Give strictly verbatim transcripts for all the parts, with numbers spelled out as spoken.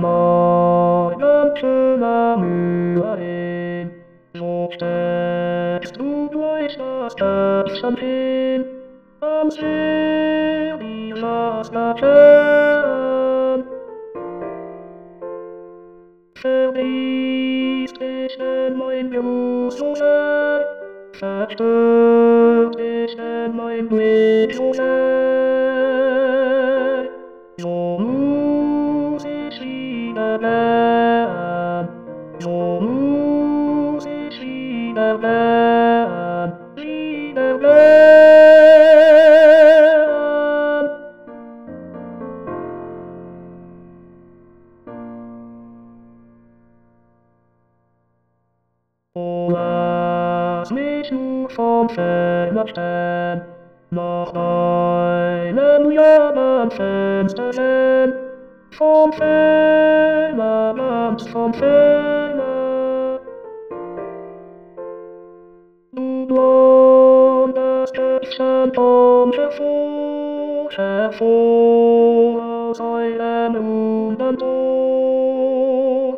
Morgenschöner Mühe, so steckst du durch das Köpfchen hin, am See wie Schlaflaschen. Verliest dich in mein Blut so sehr, verstört dich in mein Blick so sehr. So muss ich wieder gehen, so muss ich wieder gehen, wieder gehen. Oh, lass mich nur vom Fenster stehen, nach deinem Jahrenfenster sehen, vom Fenster, ganz vom Fenster. Du blondes Köpfchen komm hervor, hervor aus eurem runden Tor.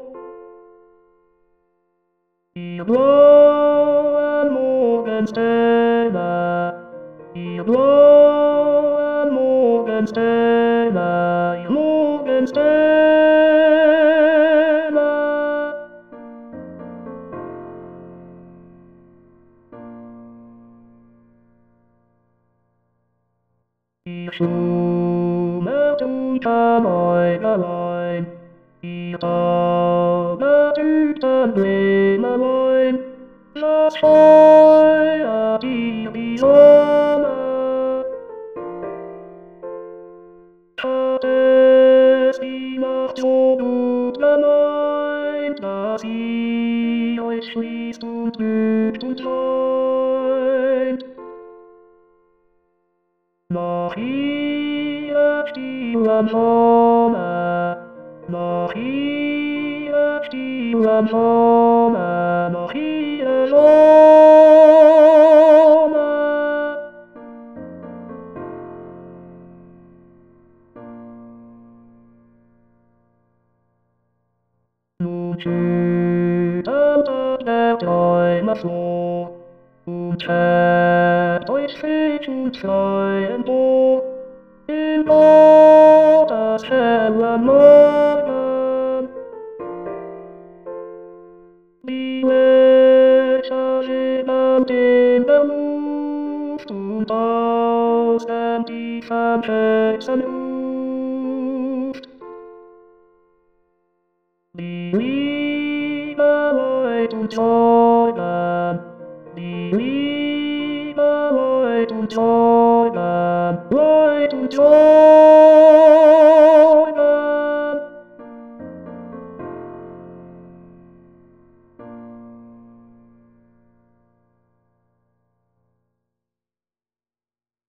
Ihr blauen Morgensterne, ihr blauen Morgensterne, ihr Morgensterne. Ihr schlummert unter Äugelein, ihr zaubert übten Blämmerlein, das feuert ihr die Sonne. Hat es die Nacht so gut gemeint, dass sie euch schließt und lügt und träumt? Nach ihrer stillen Sonne, nach ihrer stillen Sonne, nach ihrer Sonne. Nun schüttelt der Träume Floh und schert euch Fisch und Schleu empor in Gottes hellen Morgen. Die Lichter lebend in der Luft und aus dem tiefen Schätzen ruft. Die Liebe leut und Säulen, die Liebe leut und Säulen, leut und Säulen.